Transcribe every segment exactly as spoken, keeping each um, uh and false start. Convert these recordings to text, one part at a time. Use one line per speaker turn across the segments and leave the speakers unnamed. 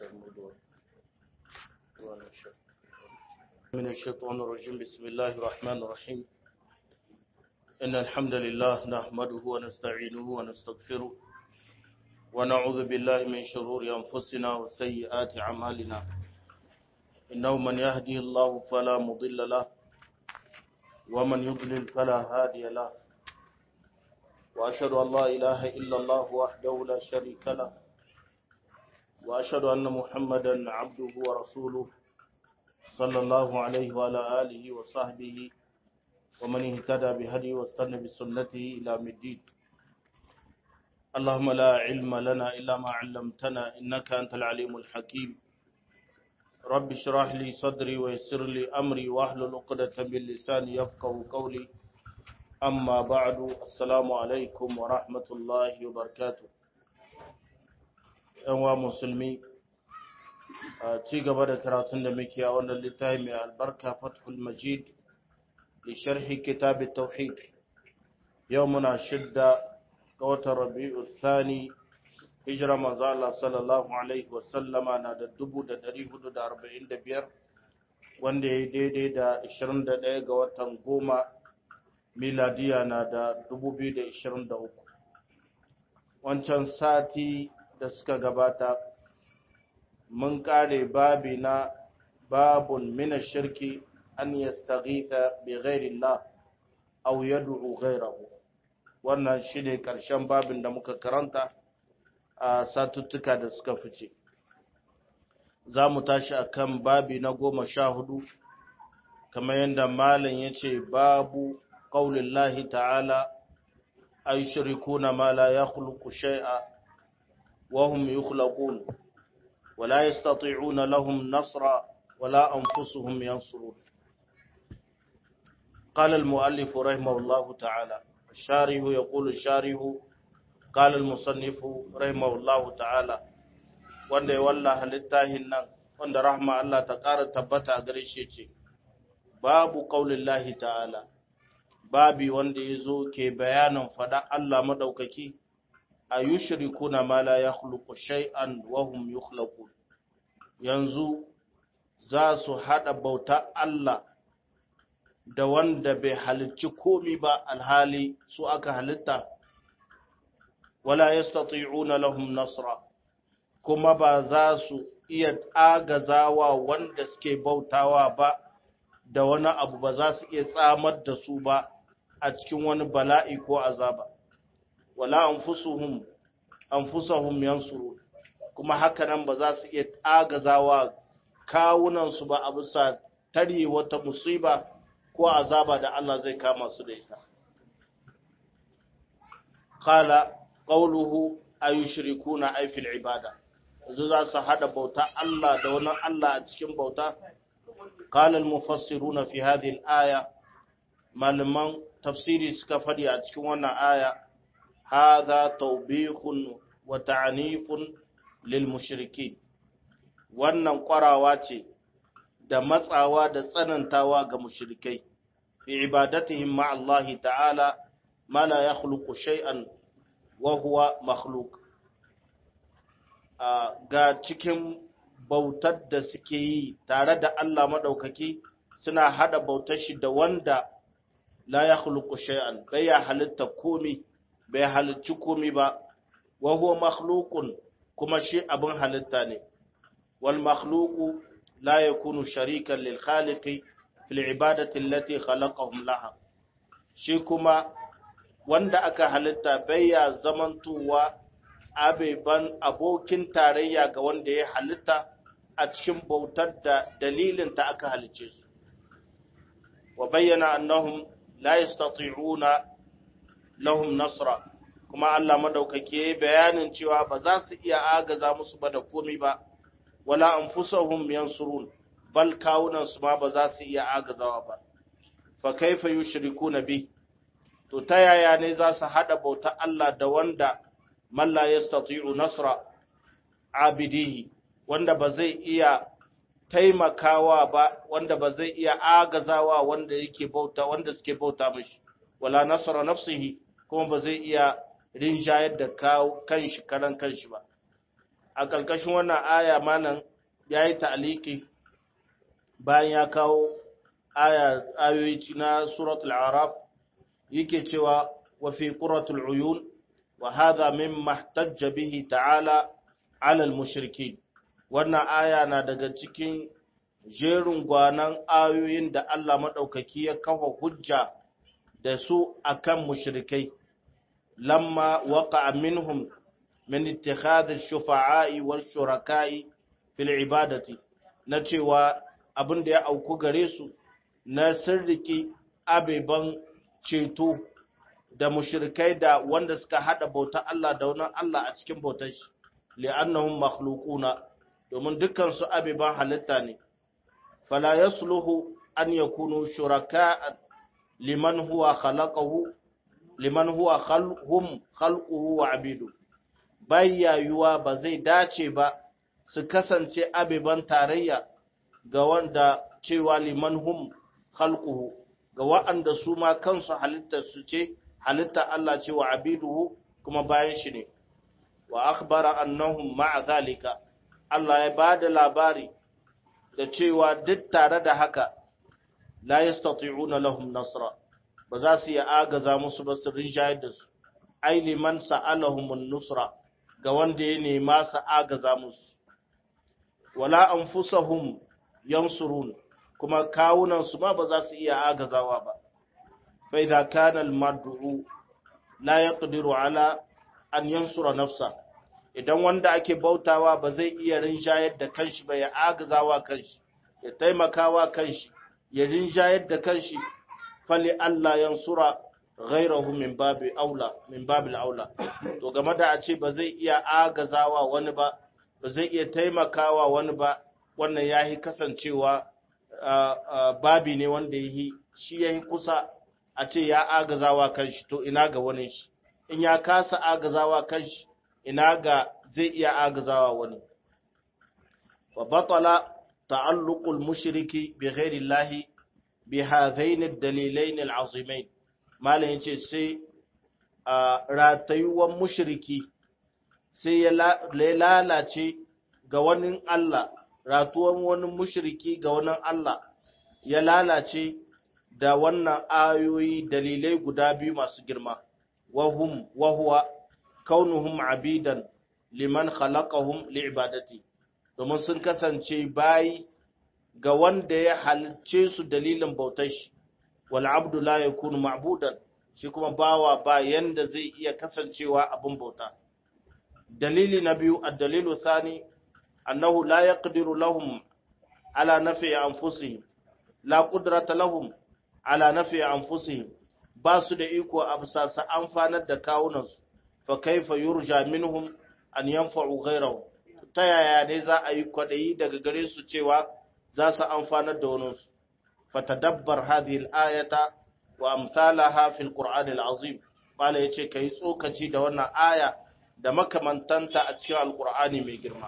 من الشيطان الرجيم بسم الله الرحمن الرحيم إن الحمد لله نحمده ونستعينه ونستغفره ونعوذ بالله من شرور أنفسنا وسيئات أعمالنا إنه من يهدي الله فلا مضل له ومن يضلل فلا هادي له وأشهد أن لا إله إلا الله وحده لا شريك له وأشهد أن محمدا عبده ورسوله صلى الله عليه وعلى آله وصحبه ومن اهتدى بهديه واستنى بسنته إلى يوم الدين اللهم لا علم لنا إلا ما علمتنا إنك أنت العليم الحكيم رب اشرح لي صدري ويسر لي أمري واحلل عقدة من لساني يفقهوا قولي أما بعد السلام عليكم ورحمة الله وبركاته أيها المسلمين ci gaba da karatun da muke a wannan littafi mai albarka Fathul Majid li sharhi kitab at-tauhid yau muna shidda ga watan Rabiul Thani hijira manzo Allah sallallahu alaihi wasallama na da dubu da ɗari hudu da arba'in da biyar wanda ya daidai da ishirin da ɗaya ga watan goma miladiya na da dubu biyu da ishirin da uku wancan sati da suka gabata mun kare babi na babun mina shirki an yastaghitha bi ghairi Allah aw yad'u ghayrahu wannan shine karshen babin da muka karanta a satuttuka da suka fice zamu tashi akan babi na goma sha hudu kamar yadda malam yace babu qaulillahi ta'ala ayshrikuna ma la yakhluqu shay'a wa hum yukhlaqun ولا يستطيعون لهم نصرا ولا أنفسهم ينصرون قال المؤلف رحمه الله تعالى الشارح يقول الشارح قال المصنف رحمه الله تعالى wanda ya wallaha littafin nan wanda rahma Allah ta ƙara tabbata a gare shi ce babu qaulillahi ta'ala babi wanda yazo ke bayanin fada Allah madaukaki ayushrikuna ma la yakhluqu shay'an wa hum yukhlaqun yanzu za su hada bauta Allah da wanda bai halicci komi ba alhali su aka halitta wala yastati'una lahum nasra kuma ba za su iya agazawa wanda suke bautawa ba da wani abu ba za su iya tsamar da su ba a cikin wani bala'i ko azaba wala anfusuhum anfusahum yansuru kuma haka nan ba za su iya agazawa kawunan su ba a bisa tare wata musiba ko azaba da Allah zai kama su da ita qala qawluhu ayushrikuna ay fil ibada yanzu za su hada bauta Allah da wani Allah a cikin bauta qala al mufassiruna fi hadhihi al aya malaman tafsiri suka fadi a cikin wannan aya هذا توبيخ وتعنيف للمشركين wannan kwarawa ce da matsawa da tsanantawa ga mushrikai fi ibadatihim ma Allah ta'ala ma la yakhluqu shay'an wa huwa makhluq ga cikin bautar da suke yi tare da Allah madaukaki suna hada bautar shi da wanda la yakhluqu shay'an bai ya halitta komai bai halicci komi ba, wa huwa makhluqun kuma shi abin halitta ne, wal makhluqu la yakunu sharikan lil khaliqi fil ibadati allati khalaqahum laha. Shi kuma wanda aka halitta bai ya zamantowa abeban abokin tarayya ga wanda ya halitta a cikin bautar da dalilin ta aka halice su. Wa bayyana annahum la yastati'una lahum nasra kuma Allah madaukake bayanin cewa ba za su iya agaza musu ba da komai ba wala anfusuhum yansurun bal kawunan su ma ba za su iya agazawa ba fa kaifa yushrikuna bi to ta yaya ne za su hada bauta Allah da wanda man la yastati'u nasra abidihi wanda ba zai iya taimakawa ba wanda ba zai iya agazawa wanda yake bauta wanda suke bauta mishi wala nasra nafsihi kuma ba zai iya rinjayar da kanshi karan kanshi ba a ƙarƙashin wannan aya malam ya yi ta'aliki bayan ya kawo aya ayoyi na suratul araf yake cewa wa fi qurratul uyun wa hadha mimma ihtajja bihi ta'ala 'ala al-mushrikeen. Wannan aya na daga cikin jerin gwanan ayoyin da Allah madaukaki ya kafa hujja da su akan mushrikai lamma waqa'a minhum min ittikhadh ash-shufa'i wash-shuraka'i fil ibadati, na cewa abin da ya auku gare su na sirriki abeban ceto da mushrikai da wanda suka hada bauta Allah da wani Allah a cikin bautar shi, li'annahum makhluquna, domin dukkan su abeban halitta ne. Fala yasluhu an yakunu shuraka liman huwa khalaqahu liman huwa khalqhum khalquhu wa abidu. Bayyayuwa ba zai dace ba su kasance abeban tarayya ga wanda cewa liman hum khalquhu, ga wa'anda su ma kansu halitta su ce halitta Allah ce wa abiduhu kuma bayan shi ne. Wa akhbara annahum ma'a zalika, Allah ya bada labari da cewa duk tare da haka la yastati'una lahum nasra, ba za su yi agaza musu ba su rinjayar da su, ai liman sa'alahumun nusra, ga wanda ya nema su agaza musu. Wala anfusahum yansurun, kuma kawunan su ma ba za su iya agazawa ba. Fa idza kana al-mad'u la yaqdiru ala an yansura nafsa, idan wanda ake bautawa ba zai iya rinjayar da kanshi ba, ya agazawa kanshi, ya taimakawa kanshi, ya rinjayar da kanshi, fali Allah yansura ghairahu min babi aula min babil aula. To game da a ce ba zai iya agazawa wani ba, ba zai iya taimakawa wani ba, wannan yahi kasancewa babi ne wanda yahi shi yahi kusa a ce ya agazawa kanshi, to ina ga wani shi, in ya kasa agazawa kanshi ina ga zai iya agazawa wani. Wa batala ta'alluqul mushriki bi ghairi llahi bi hadhain ad-dalilain al-azimain. Malam yace sai ratayuwan mushriki sai ya lalace ga wani Allah, ratuwan wani mushriki ga wani Allah ya lalace da wannan ayoyi dalilai guda biyu masu girma. Wahum wahuwa kaunuhum abidan liman khalaqahum li'ibadati, domin sun kasance bayi ga wanda ya halicce su dalilin bautar shi. Wal abdu la yakunu ma'budan, shi kuma bawa ba yanda zai iya kasancewa abin bauta. Dalili na biyu, ad-dalilu thani annahu la yaqdiru lahum ala nafi anfusihim, la qudrata lahum ala nafi anfusihim, ba su da iko a bisa su amfanar da kawunansu, fa kaifa yurja minhum an yanfa'u ghayrahu, ta yaya ne za a yi kwadayi daga gare su cewa za su amfanar da waninsu. Fatadabbar hadhihi al-ayata wa amsalaha fi al-Qur'an al-azim. Mala yace kai tsokaci da wannan aya da makamantanta a cikin al-Qur'ani mai girma.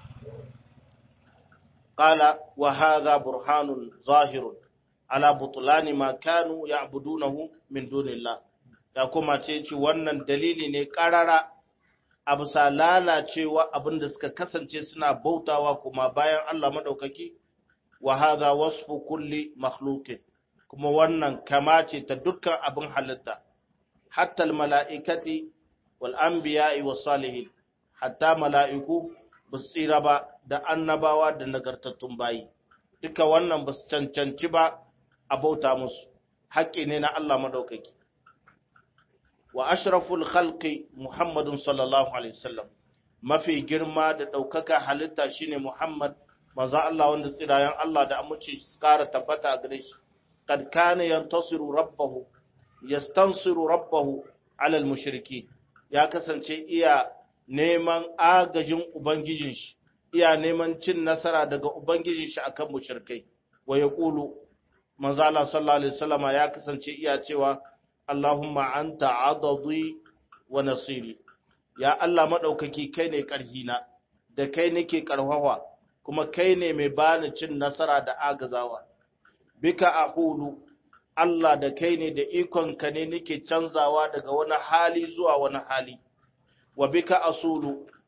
Qala wa hadha burhanun zahirun ala butlani ma kanu ya'budunahu min dunillah. Ya kuma ce ci wannan dalili ne karara a bisa lalacewa abinda suka kasance suna bautawa kuma bayan Allah madaukaki. Wa hadha wasfu kulli makhluqin, kuma wannan kama ce ta dukkan abin halitta, hatta al-mala'ikati wal anbiya'i was salihin, hatta mala'iku ba su tsira ba da annabawa da nagartattun bayi, duka wannan ba su cancanci ba a bauta musu, haƙƙi ne na Allah madaukaki. Wa ashraful khalqi Muhammadun sallallahu alaihi wasallam, mafi girma da ɗaukaka halitta shine Muhammad, manzo Allah wanda tsirayen Allah da amince su ƙara tabbata a gare shi. Kad kana yantasiru rabbahu yastansiru rabbahu ala al-mushriki, ya kasance iya neman agajin ubangijin shi, iya neman cin nasara daga ubangijin shi akan mushrikai. Wa yaqulu, manzo Allah sallallahu alaihi wasallam ya kasance iya cewa Allahumma anta adadi wa nasiri, ya Allah madaukaki kai ne karhina, da kai nake karhawa, kuma kai ne mai bani cin nasara da agazawa. Bika ahulu, Allah da kai ne da ikonka ne nake canzawa daga wani hali zuwa wani hali. Wa bika asulu,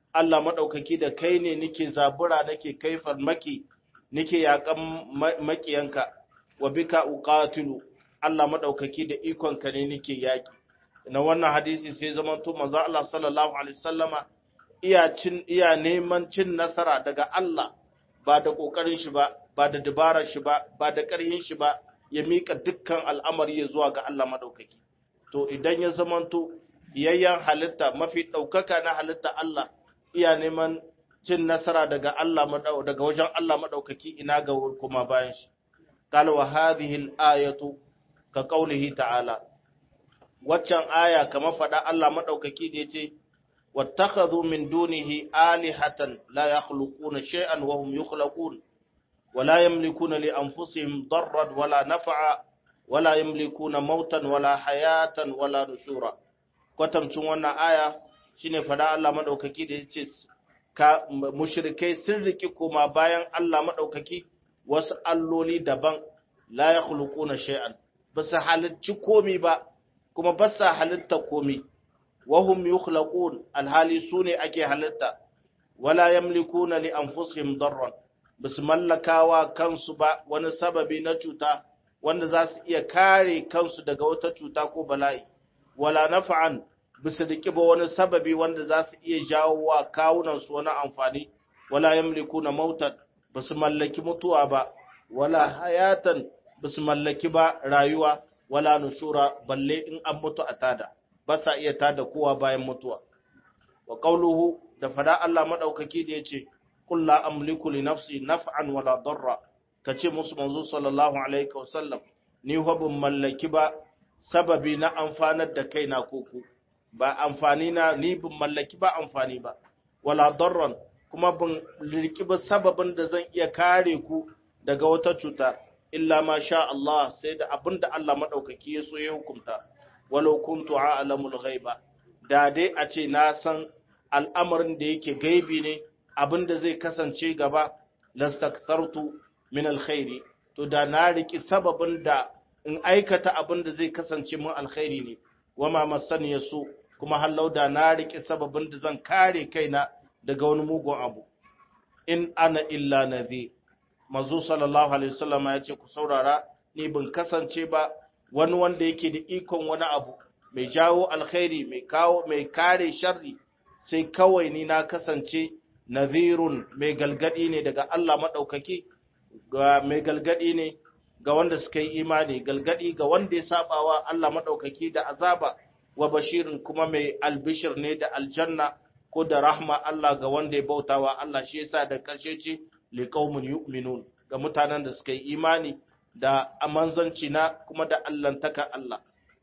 Allah madaukaki da kai ne nake zabura nake kai farmaki nake yakan makiyanka wa bika uqatilu Allah madaukaki da ikon ka ne nake yaki na wannan hadisi sai zaman to manzo Allah sallallahu alaihi wasallama iya cin iya neman cin nasara daga Allah ba da kokarin shi ba ba da dabarar shi ba ba da ƙarhin shi ba ya mika dukkan al'amari ya zuwa ga Allah madaukaki to idan ya zamanto yayyan halitta mafi daukaka na halitta Allah iya neman cin nasara daga Allah madau daga wajen Allah madaukaki ina ga kuma bayan shi qala wa hadhihi al-ayatu ka qawlihi ta'ala waccan aya kamar fada Allah madaukaki da yace wattakhadhu min dunihi alihatan la yakhluquna shay'an wa hum yukhlaqun wa la yamlikuna li anfusihim darran wala naf'a wala yamlikuna mautan wala hayatan wala nushura kwatamcin wannan aya shine fada Allah madaukaki da yace ka mushrikai sun riki kuma bayan Allah madaukaki wasu alloli daban la yakhluquna shay'an basu halicci komi ba kuma basu halitta komi wahum yukhlaqun alhali sune ake halitta wala yamlikuna li anfusihim darran basu mallakawa kansu ba wani sababi na cuta wanda za su iya kare kansu daga wata cuta ko bala'i wala naf'an bisa riki ba wani sababi wanda za su iya jawo wa kawunansu wani amfani wala yamlikuna mautan basu mallaki mutuwa ba wala hayatan basu mallaki ba rayuwa wala nushura balle in an mutu a tada ba sa iya tada kowa bayan mutuwa wa qawluhu da fada Allah madaukaki da yace qul la amliku li nafsi naf'an wala darra kace musu manzo sallallahu alaihi wasallam ni hubun mallaki ba sababi na amfanar da kaina koko ba amfani na ni bin mallaki ba amfani ba wala darran kuma bin lirki ba sababin da zan iya kare ku daga wata cuta illa ma sha Allah sai da abinda Allah madaukaki ya so ya hukunta walau kuntu a'lamul ghaiba da dai a ce na san al'amarin da yake gaibi ne abinda zai kasance gaba lastakthartu min alkhairi to da na riki sababin da in aikata abinda zai kasance mun alkhairi ne wama masani yasu kuma hallau da na riki sababin da zan kare kaina daga wani mugun abu in ana illa nadhir manzo sallallahu alaihi wasallam ya ce ku saurara ni bin kasance ba wani wanda yake da ikon wani abu mai jawo alkhairi mai kawo mai kare sharri sai kawai ni na kasance nadhirun mai galgadi ne daga Allah madaukaki ga mai galgadi ne ga wanda suka yi imani galgadi ga wanda ya sabawa Allah madaukaki da azaba wa bashirin kuma mai albishir ne da aljanna ko da rahma Allah ga wanda ya bautawa Allah shi yasa da karshe ce liqaumun yu'minun ga mutanen da suka yi imani da amanzanci na kuma da allantaka Allah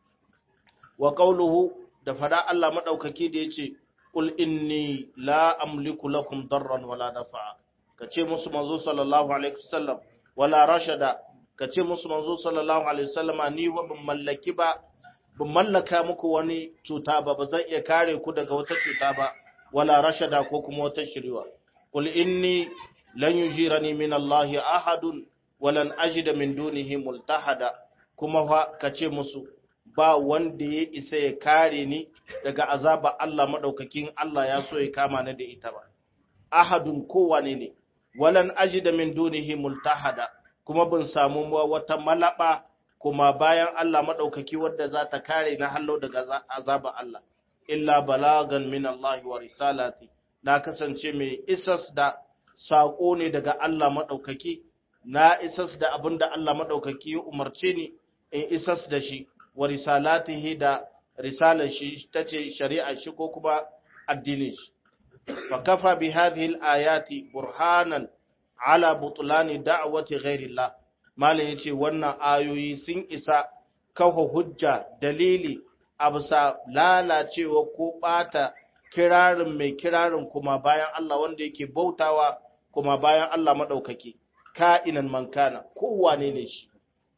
wa qawluhu da fada Allah madaukaki da yace qul inni la amliku lakum darran wala nafa'a kace musu manzo sallallahu alaihi wasallam wala rashada kace musu manzo sallallahu alaihi wasallama ni wa bin mallaki ba bin mallaka muku wani cuta ba bazan iya kare ku daga wata cuta ba wala rashada ko kuma wata shiriwa qul inni lan yujirani min Allah ahadun walan ajida min dunihi multahada kuma fa kace musu ba wanda ya isa ya kare ni daga azaba Allah madaukakin Allah ya so ya kama ni da ita ba ahadun kowane ne walan ajida min dunihi multahada kuma bin samu wata malaba kuma bayan Allah madaukaki wadda za ta kare na hallo daga azaba Allah illa balagan min Allah wa risalati na kasance mai isas da sako ne daga Allah madaukaki na isas da abinda Allah madaukaki ya umarce ni in isas da shi wa risalatihi da risalar shi tace shari'a shi ko kuma addinin shi fa kafa bi hadhihi al-ayati burhanan ala butlani da'wati ghairillah malin yace wannan ayoyi sun isa kawo hujja dalili abusa lalacewa ko bata kirarin mai kirarin kuma bayan Allah wanda yake bautawa kuma bayan Allah madaukaki ka'inan man kana kowane ne shi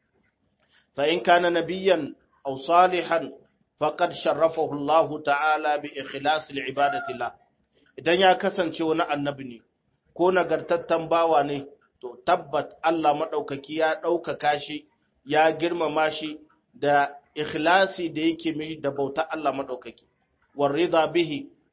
fa in kana nabiyyan aw salihan faqad sharrafahu Allah ta'ala bi ikhlas al-ibadati lah idan ya kasance wani annabi ne ko nagartattan bawa ne to tabbat Allah madaukaki ya daukaka shi ya girmama shi da ikhlasi da yake mai da bauta Allah madaukaki warida bihi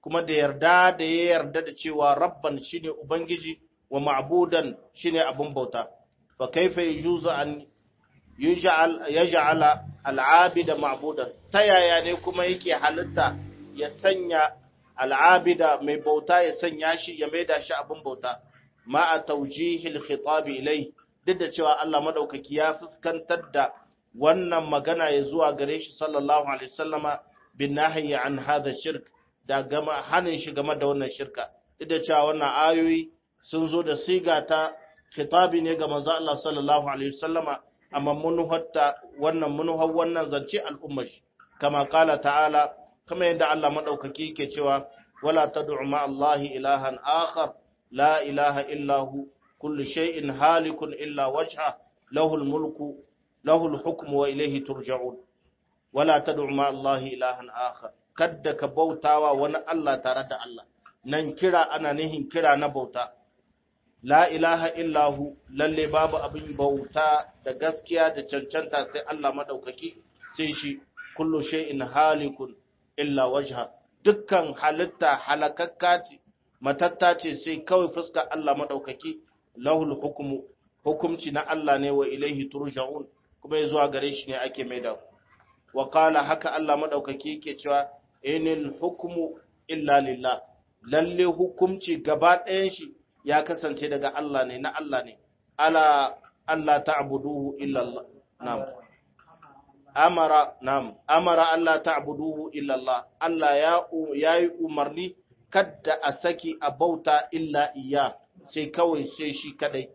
kuma da yarda da ya yarda da cewa rabban shine ubangiji wa ma'budan shine abun bauta fa kaifa yujuzu an yaj'al yaj'ala al'abida ma'budan ta yaya ne kuma yake halitta ya sanya al'abida mai bauta ya sanya shi ya maida shi abun bauta ma'a tawjihil khitab ilai duk da cewa Allah madaukaki ya fuskantar da wannan magana ya zuwa gare shi sallallahu alaihi wasallama bin nahyi an hadha shirk da gama hanin shi game da wannan shirka duk da cewa wannan ayoyi sun zo da siga ta khitabi ne ga manzo Allah sallallahu alaihi wasallama amma munuhatta wannan munuhar wannan zance al'ummar shi kama kala ta'ala kama yadda Allah madaukaki yake cewa wala tad'u ma Allahi ilahan akhar la ilaha illa hu kullu shay'in halikun illa wajha lahu al-mulku lahu al-hukmu wa ilayhi turja'un wala tad'u ma Allahi ilahan akhar kadda ka bautawa wani Allah tare da Allah nan kira ana nihin kira na bauta la ilaha illahu lalle babu abin bauta da gaskiya da cancanta sai Allah madaukaki sai shi kullu shay'in halikun illa wajha dukkan halitta halakakka ce matatta ce sai kawai fuska Allah madaukaki lahul hukmu hukumci na Allah ne wa ilaihi turja'un kuma zuwa gare shi ne ake maida wa qala haka Allah madaukaki yake cewa inil hukmu illa lillah lalle hukumci gaba ɗayan shi ya kasance daga Allah ne na Allah ne ala Allah ta'buduhu illa Allah na'am amara na'am amara Allah ta'buduhu illa Allah Allah ya yayi umarni kada a saki a bauta illa iya sai kawai sai shi kadai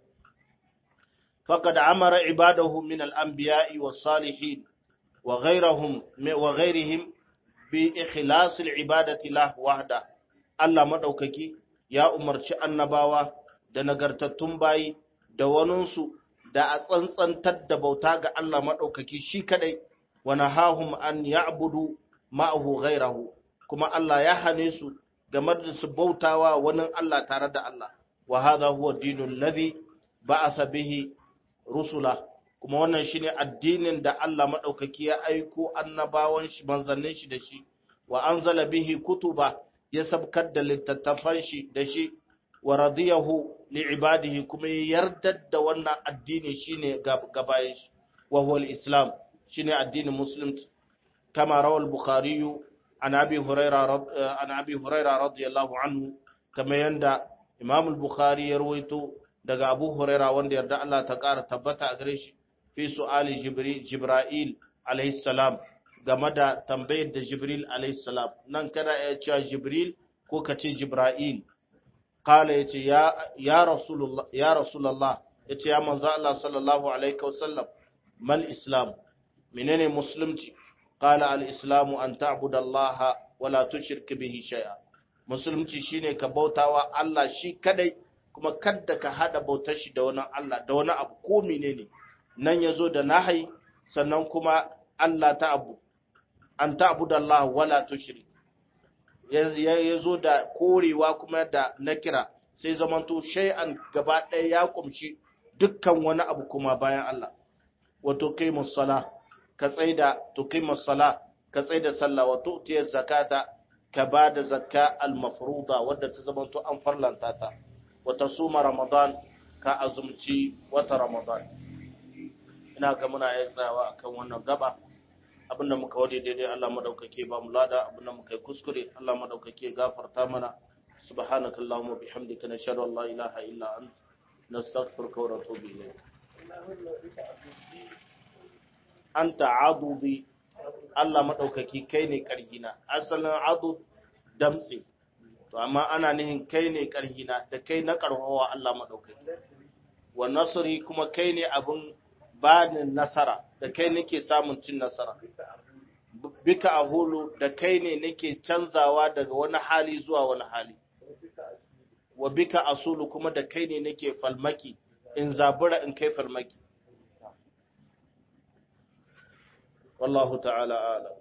faqad amara ibadahu min al-anbiya'i was-salihin wa ghayrihim wa ghayrihim bi ikhlas al-ibadati lahu wahda Allah madaukaki ya umarci annabawa da nagartattun bayi da waninsu da a tsantsantar da bauta ga Allah maɗaukaki shi kadai wa nahahum an ya'budu ma'ahu ghayrahu kuma Allah ya hane su game da su bautawa wani Allah tare da Allah wa hadha huwa dinul ladhi ba'atha bihi rusula kuma wannan shine addinin da Allah maɗaukaki ya aiko annabawan shi manzannin shi da shi wa anzala bihi kutuba ya sabkar da littattafan shi da shi wa radiyahu li ibadihi kuma ya yarda da wannan addini shine gabayin shi wa huwa al-islam shine addinin musulunci kama rawal bukhari an abi hurairah an abi hurairah radiyallahu anhu kama yanda imam al-bukhari ya rawaito daga abu hurairah wanda yarda Allah ta kara tabbata a gare shi fi su'ali jibril jibril alayhi salam game da tambayar da Jibril alaihissalam nan kana ya cewa Jibril ko ka ce Jibra'il kala ya ce ya Rasulullah ya Rasulullah ya ce ya manzo Allah sallallahu alaihi wasallam mal islam menene musulunci kala al islamu an ta'budu Allah wa la tushrik bihi shay'a musulunci shine ka bautawa Allah shi kadai kuma kadda ka hada bautar shi da wani Allah da wani abu ko menene nan yazo da nahi sannan kuma Allah ta abu an ta'budu Allah wala tushrik ya zo da korewa kuma da nakira sai zamanto shay'an gaba ɗaya ya kumshi dukkan wani abu kuma bayan Allah wa tuqimus sala ka tsaida tuqimus sala ka tsaida sallah wa tu'tiyaz zakata ka bada zakka al mafruḍa wadda ta zamanto an farlanta ta wa tasuma ramadan ka azumci wata ramadan ina ga muna yi tsayawa akan wannan gaba abinda muka wade daidai Allah madaukake ba mu lada abinda muka yi kuskure Allah madaukake gafarta mana subhanakallahumma bihamdika nashhadu an la ilaha illa anta nastaghfiruka wa natubu ilayk anta adudi Allah madaukake kai ne karhina asalin adud damtsi to amma ana nihin kai ne karhina da kai na karhawa Allah madaukake wa nasri kuma kai ne abin banin nasara da kai nake samun cin nasara bika a hulu da kai ne nake canzawa daga wani hali zuwa wani hali wa bika asulu kuma da kai ne nake falmaki in zabura in kai falmaki wallahu ta'ala a'lam